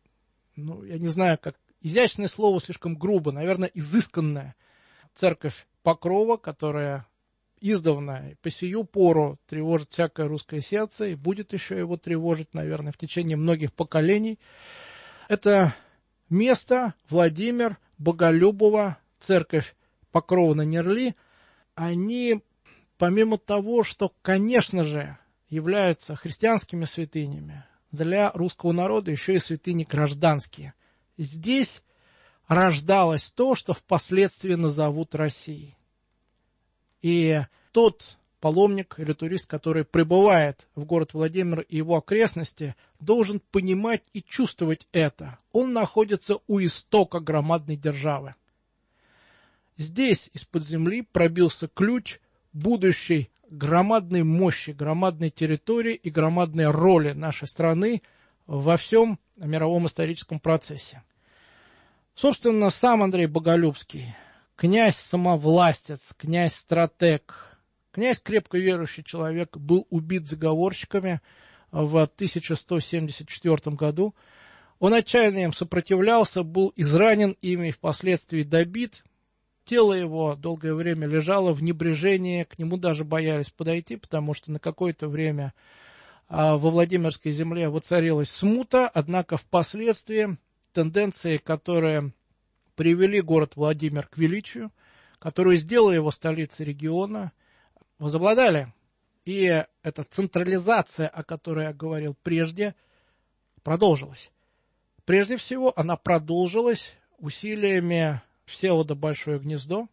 я не знаю, как изящное слово слишком грубо, наверное, изысканная церковь Покрова, которая издавна по сию пору тревожит всякое русское сердце и будет еще его тревожить, наверное, в течение многих поколений. Это место Владимир, Боголюбова, церковь Покрова на Нерли. Они, помимо того, что, конечно же, являются христианскими святынями, для русского народа еще и святыни гражданские. Здесь рождалось то, что впоследствии назовут Россией. И тот паломник или турист, который прибывает в город Владимир и его окрестности, должен понимать и чувствовать это. Он находится у истока громадной державы. Здесь из-под земли пробился ключ будущей громадной мощи, громадной территории и громадной роли нашей страны во всем мировом историческом процессе. Собственно, сам Андрей Боголюбский, князь-самовластец, князь-стратег, князь крепко верующий человек, был убит заговорщиками в 1174 году. Он отчаянно им сопротивлялся, был изранен ими и впоследствии добит. Тело его долгое время лежало в небрежении, к нему даже боялись подойти, потому что на какое-то время во Владимирской земле воцарилась смута, однако впоследствии тенденции, которые привели город Владимир к величию, которые сделали его столицей региона, возобладали. И эта централизация, о которой я говорил прежде, продолжилась. Прежде всего, она продолжилась усилиями Всеволода Большое Гнездо.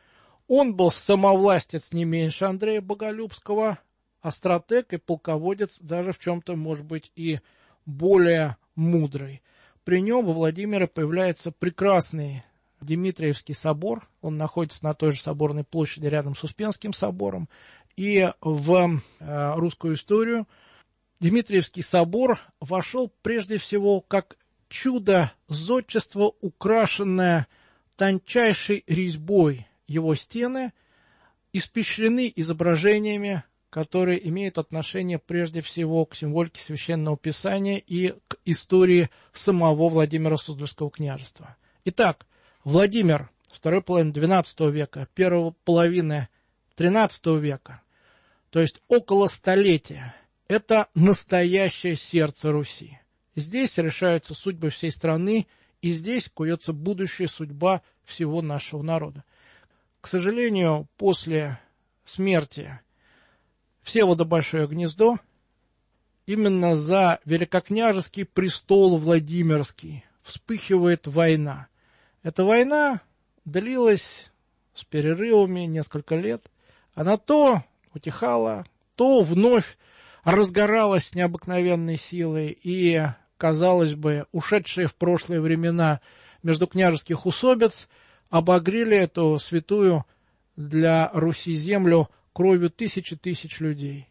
Он был самовластец не меньше Андрея Боголюбского, а стратег и полководец даже в чем-то, может быть, и более мудрый. При нем во Владимире появляется прекрасный Дмитриевский собор. Он находится на той же соборной площади рядом с Успенским собором. И в русскую историю Дмитриевский собор вошел прежде всего как чудо зодчества, украшенное тончайшей резьбой. Его стены испещрены изображениями, которые имеют отношение прежде всего к символике Священного Писания и к истории самого Владимира Суздальского княжества. Итак, Владимир второй половины XII века, первой половины XIII века, то есть около столетия, это настоящее сердце Руси. Здесь решаются судьбы всей страны, и здесь куется будущая судьба всего нашего народа. К сожалению, после смерти Всеволода Большое Гнездо именно за великокняжеский престол Владимирский вспыхивает война. Эта война длилась с перерывами несколько лет. Она то утихала, то вновь разгоралась с необыкновенной силой, и, казалось бы, ушедшие в прошлые времена междукняжеских усобиц обогрели эту святую для Руси землю кровью тысяч людей.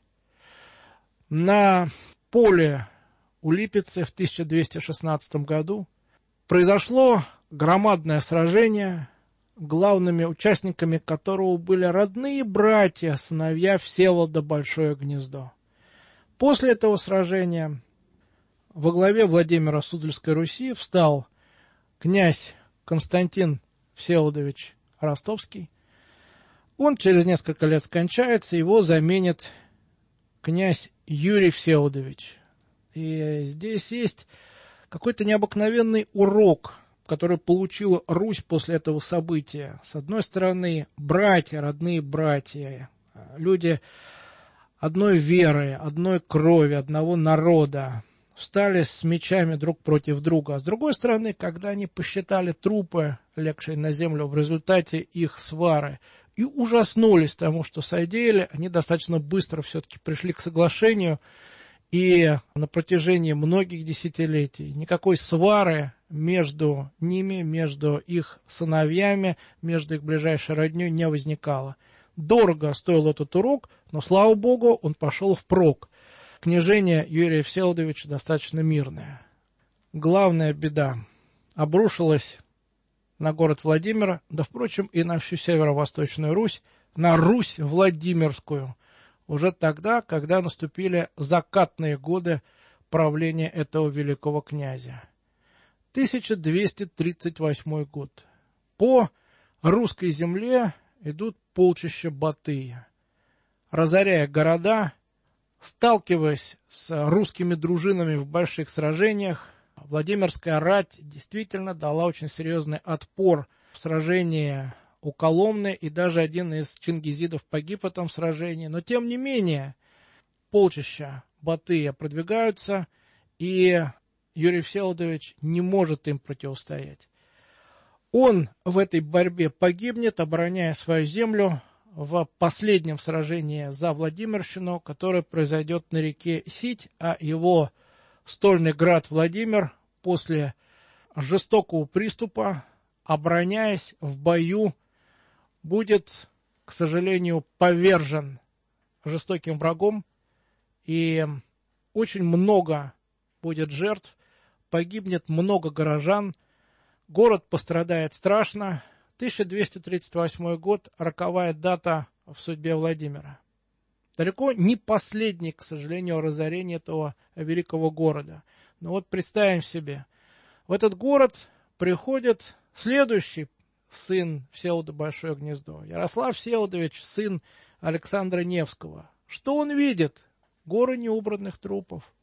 На поле у Липецы в 1216 году произошло громадное сражение, главными участниками которого были родные братья, сыновья Всеволода Большое Гнездо. После этого сражения во главе Владимира Суздальской Руси встал князь Константин Всеволодович Ростовский. Он через несколько лет скончается, его заменит князь Юрий Всеволодович. И здесь есть какой-то необыкновенный урок, который получила Русь после этого события. С одной стороны, братья, родные братья, люди одной веры, одной крови, одного народа, встали с мечами друг против друга. А с другой стороны, когда они посчитали трупы, легшие на землю в результате их свары, и ужаснулись тому, что содеяли, они достаточно быстро все-таки пришли к соглашению, и на протяжении многих десятилетий никакой свары между ними, между их сыновьями, между их ближайшей родней не возникало. Дорого стоил этот урок, но, слава богу, он пошел впрок. Княжение Юрия Всеволодовича достаточно мирное. главная беда обрушилась на город Владимир, да, впрочем, и на всю северо-восточную Русь, на Русь Владимирскую, уже тогда, когда наступили закатные годы правления этого великого князя. 1238 год. По русской земле идут полчища Батыя, разоряя города, сталкиваясь с русскими дружинами в больших сражениях. Владимирская рать действительно дала очень серьезный отпор в сражении у Коломны, и даже один из чингизидов погиб в этом сражении. Но тем не менее, полчища Батыя продвигаются, и Юрий Всеволодович не может им противостоять. Он в этой борьбе погибнет, обороняя свою землю в последнем сражении за Владимирщину, которое произойдет на реке Сить, а его стольный град Владимир после жестокого приступа, обороняясь в бою, будет, к сожалению, повержен жестоким врагом, и очень много будет жертв, погибнет много горожан, город пострадает страшно. 1238 год – роковая дата в судьбе Владимира. Далеко не последний, к сожалению, разорение этого великого города. Но вот представим себе, в этот город приходит следующий сын Всеволода Большое Гнездо, Ярослав Всеволодович, сын Александра Невского. Что он видит? Горы неубранных трупов,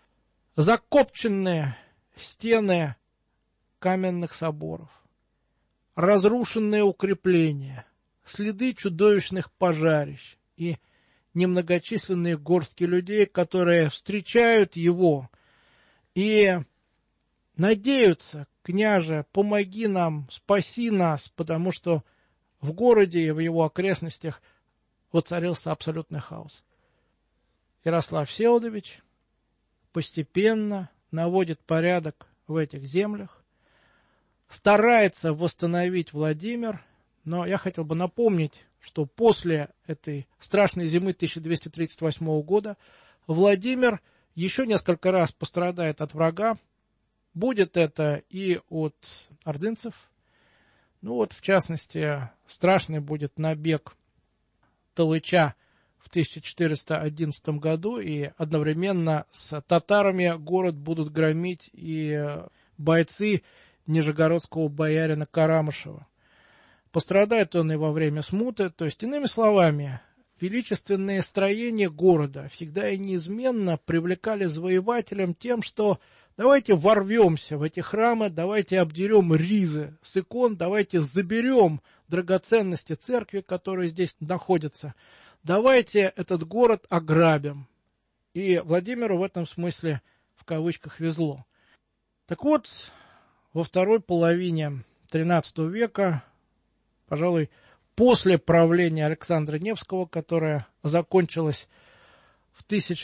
закопченные стены каменных соборов, разрушенные укрепления, следы чудовищных пожарищ и немногочисленные горстки людей, которые встречают его и надеются: княже, помоги нам, спаси нас, потому что в городе и в его окрестностях воцарился абсолютный хаос. Ярослав Всеволодович постепенно наводит порядок в этих землях, старается восстановить Владимир, но я хотел бы напомнить, что после этой страшной зимы 1238 года Владимир еще несколько раз пострадает от врага. Будет это и от ордынцев. Ну вот, в частности, страшный будет набег Талыча в 1411 году, и одновременно с татарами город будут громить и бойцы нижегородского боярина Карамышева. Пострадает он и во время смуты, то есть, иными словами, величественные строения города всегда и неизменно привлекали завоевателям тем, что давайте ворвемся в эти храмы, давайте обдерем ризы с икон, давайте заберем драгоценности церкви, которые здесь находятся, давайте этот город ограбим. И Владимиру в этом смысле, в кавычках, везло. Так вот, во второй половине XIII века, пожалуй, после правления Александра Невского, которое закончилось в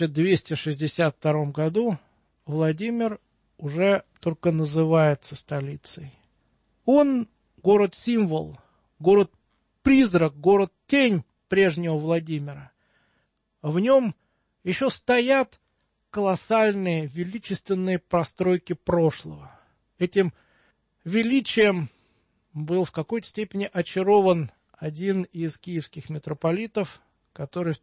1262 году, Владимир уже только называется столицей. Он город-символ, город-призрак, город-тень прежнего Владимира. В нем еще стоят колоссальные, величественные постройки прошлого. Этим величием был в какой-то степени очарован один из киевских митрополитов, который в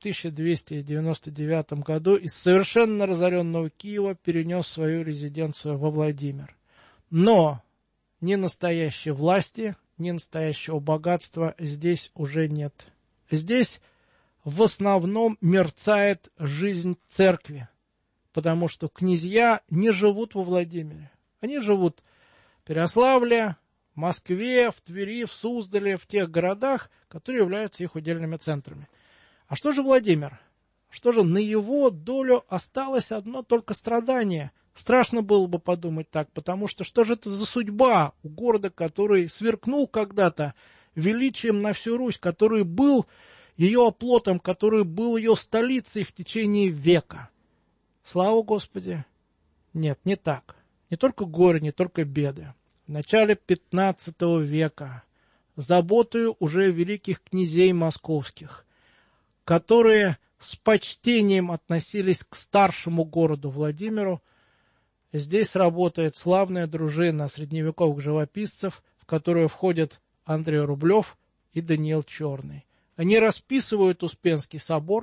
1299 году из совершенно разоренного Киева перенес свою резиденцию во Владимир. Но ни настоящей власти, ни настоящего богатства здесь уже нет. Здесь в основном мерцает жизнь церкви, потому что князья не живут во Владимире. Они живут в Переяславле, в Москве, в Твери, в Суздале, в тех городах, которые являются их удельными центрами. А что же Владимир? Что же на его долю осталось одно только страдание? Страшно было бы подумать так, потому что же это за судьба у города, который сверкнул когда-то величием на всю Русь, который был ее оплотом, который был ее столицей в течение века? Слава Господи! Нет, не так. Не только горе, не только беды. В начале XV века заботою уже великих князей московских, которые с почтением относились к старшему городу Владимиру, Здесь работает славная дружина средневековых живописцев, в которую входят Андрей Рублев и Даниил Черный. Они расписывают Успенский собор,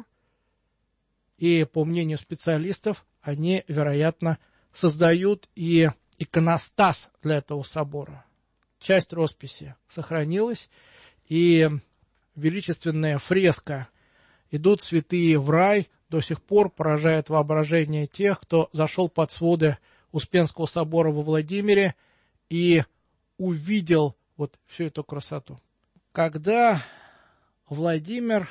и, по мнению специалистов, они, вероятно, создают и иконостас для этого собора. Часть росписи сохранилась, и величественная фреска «Идут святые в рай» до сих пор поражает воображение тех, кто зашел под своды Успенского собора во Владимире и увидел вот всю эту красоту. Когда Владимир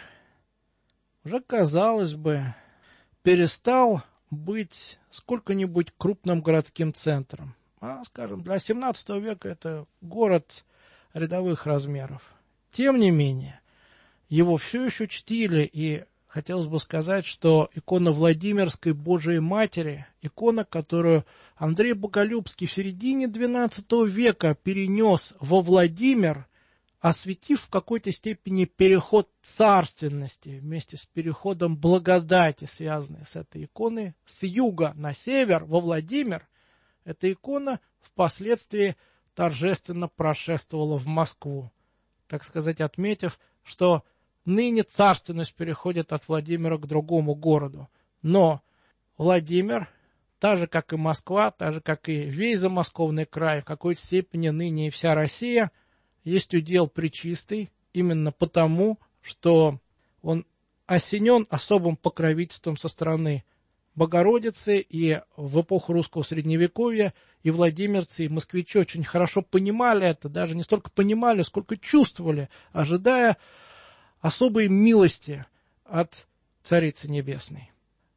уже, казалось бы, перестал быть сколько-нибудь крупным городским центром, скажем, для 17 века это город рядовых размеров. Тем не менее, его все еще чтили, и хотелось бы сказать, что икона Владимирской Божией Матери, икона, которую Андрей Боголюбский в середине XII века перенес во Владимир, осветив в какой-то степени переход царственности вместе с переходом благодати, связанной с этой иконой, с юга на север во Владимир, эта икона впоследствии торжественно прошествовала в Москву, так сказать, отметив, что ныне царственность переходит от Владимира к другому городу. Но Владимир, так же как и Москва, так же как и весь замосковный край, в какой-то степени ныне и вся Россия, есть удел пречистый, именно потому, что он осенен особым покровительством со стороны Богородицы, и в эпоху русского средневековья и владимирцы, и москвичи очень хорошо понимали это, даже не столько понимали, сколько чувствовали, ожидая особой милости от Царицы Небесной.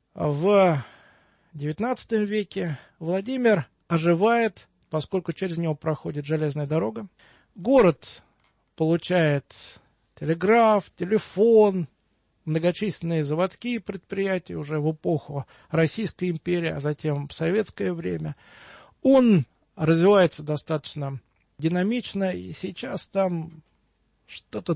В XIX веке Владимир оживает, поскольку через него проходит железная дорога. Город получает телеграф, телефон, многочисленные заводские предприятия уже в эпоху Российской империи, а затем в советское время. Он развивается достаточно динамично, и сейчас там что-то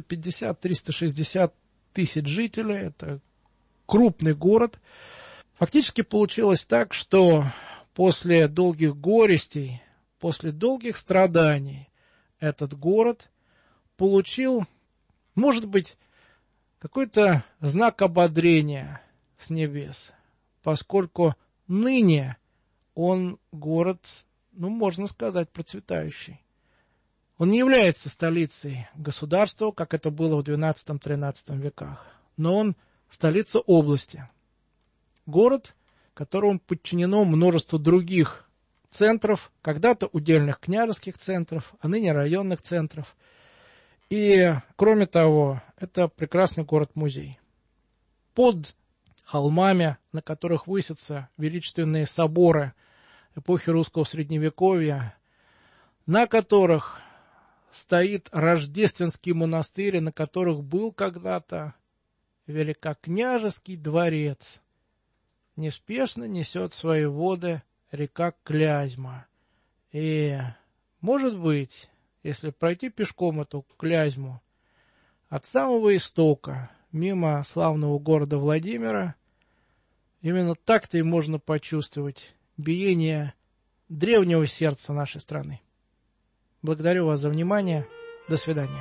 350-360 тысяч жителей. Это крупный город. Фактически получилось так, что после долгих горестей, после долгих страданий, этот город получил, может быть, какой-то знак ободрения с небес, поскольку ныне он город, можно сказать, процветающий. Он не является столицей государства, как это было в XII-XIII веках, но он столица области. Город, которому подчинено множество других центров, когда-то удельных княжеских центров, а ныне районных центров. И, кроме того, это прекрасный город-музей. Под холмами, на которых высятся величественные соборы эпохи русского средневековья, на которых стоит Рождественский монастырь, на которых был когда-то великокняжеский дворец, неспешно несет свои воды река Клязьма. И, может быть, если пройти пешком эту Клязьму от самого истока, мимо славного города Владимира, именно так-то и можно почувствовать биение древнего сердца нашей страны. Благодарю вас за внимание. До свидания.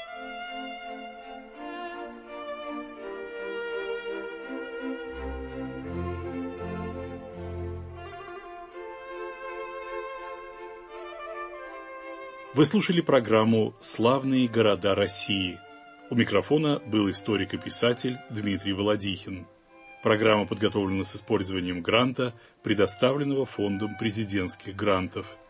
Вы слушали программу «Славные города России». У микрофона был историк и писатель Дмитрий Володихин. Программа подготовлена с использованием гранта, предоставленного Фондом президентских грантов.